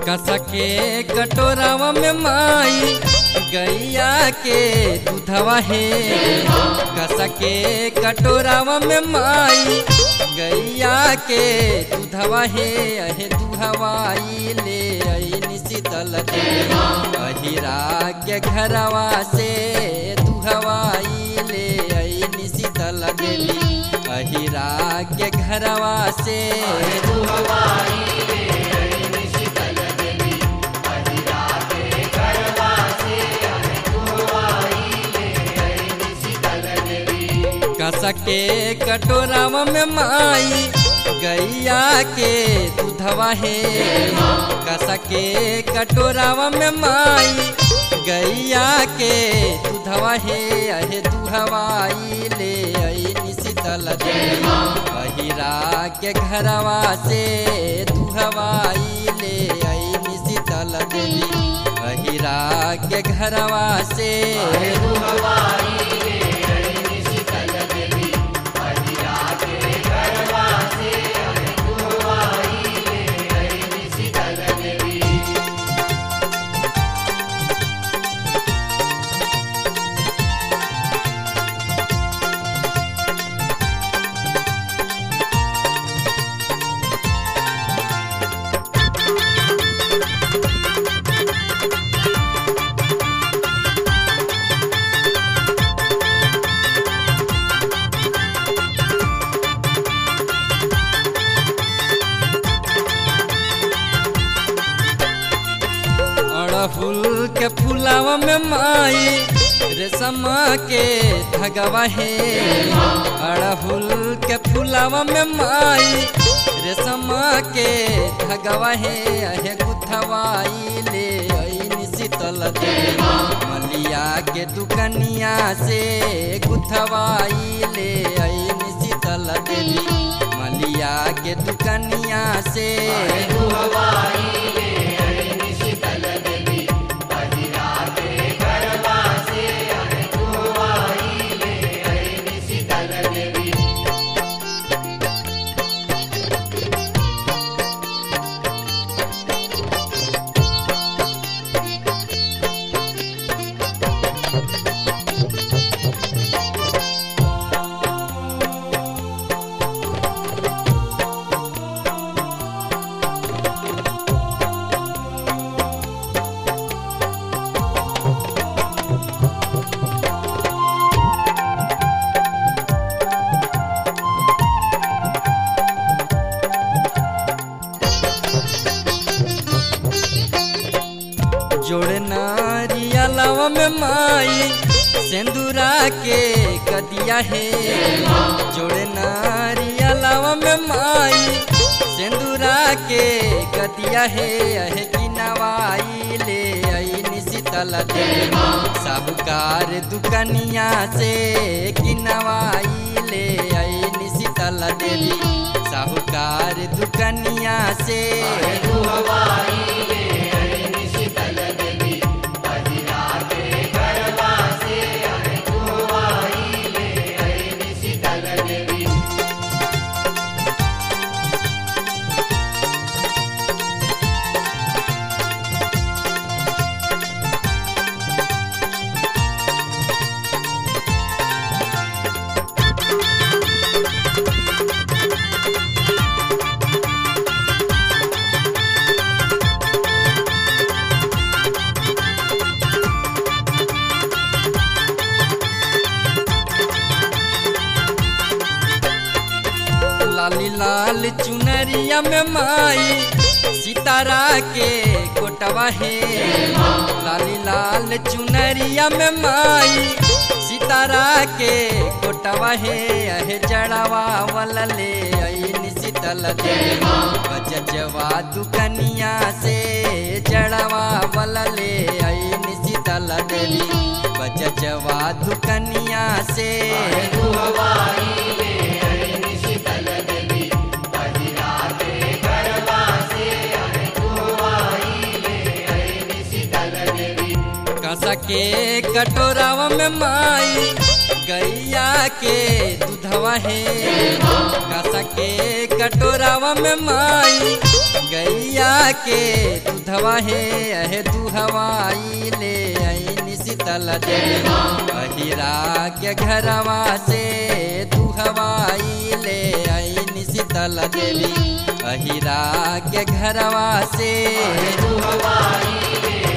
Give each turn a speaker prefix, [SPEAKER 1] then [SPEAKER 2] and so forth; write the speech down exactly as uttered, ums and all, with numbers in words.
[SPEAKER 1] कसके कटोरावा में माई गैया के दूधवा है। कसके कटोरावा में माई गैया के दूधवा है। अहे दूधवाई ले आई शीतल देवी अहिरा के घरवा से दूधवाई ले आई शीतल देवी अहिरा के घरवा से दूधवाई कसके कटोरावा में माई गैया के दूधवा है। कसके कटोरावा में माई गैया के दूधवा है। अहे दूधवाई ले आई शीतल देवी अहिरा के घरवा से दूधवाई ले आई शीतल देवी अहिरा के घरवा से दूधवाई फूल के फुलावा में माई रेशम के धगवा है। अड़हुल के फुलावा में माई रेशम के धगवा है। अहे गुथवाई ले आई शीतल देवी मलिया के दुकनिया से गुथवाई ले आई शीतल देवी मलिया के दुकनिया से जोड़े नारियलवा में माई सिंदूरा के कदिया है। जोड़े नारियलवा में माई सिंदूरा के कदिया है। अहे की नवाई ले आई शीतल देवी साहूकार दुकनिया से की नवाई ले आई शीतल देवी साहूकार दुकनिया से लाली लाल चुनरिया में माई सितारा के कोटवा है। लाली लाल चुनरिया में माई सितारा के कोटवा है। अहे जड़वा वाला ले आई शीतल देवी बजजवा दुकनिया से जड़वा वाला ले आई शीतल देवी बजजवा दुकनिया से कसके कटोरावा में माई गैया के दूधवा है। कसके कटोरावा में माई गैया के दूधवा हे अहे दूहवाई ले आईनी शीतला देवी अहिरा के घरवा से दूहवाई ले आईनी शीतला देवी अहिरा के घरवा से
[SPEAKER 2] दूहवाई ले